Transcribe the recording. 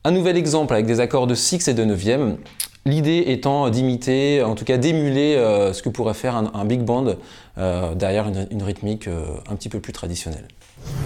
Un nouvel exemple avec des accords de sixte et de neuvième, l'idée étant d'imiter, en tout cas d'émuler ce que pourrait faire un big band derrière une rythmique un petit peu plus traditionnelle.